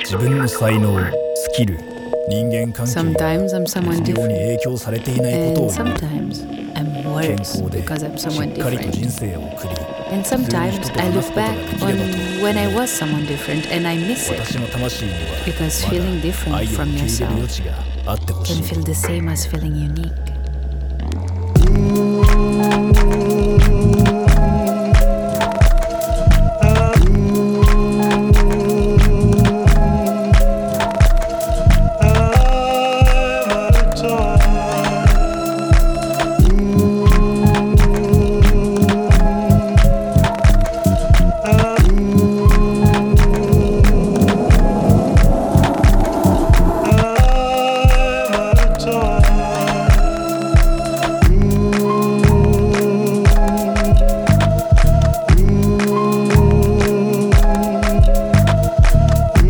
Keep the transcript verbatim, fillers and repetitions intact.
自分の才能、スキル、人間関係 Sometimes I'm someone 必要に different, 影響されていないこと and を sometimes I'm 健 worse 康で because I'm し someone っかりと different. 人生を送り And sometimes I look back on when I was someone different and I miss it 私の魂には because まだ feeling different 愛を from 受け入れる yourself 余地があってほし can い feel the same as feeling unique.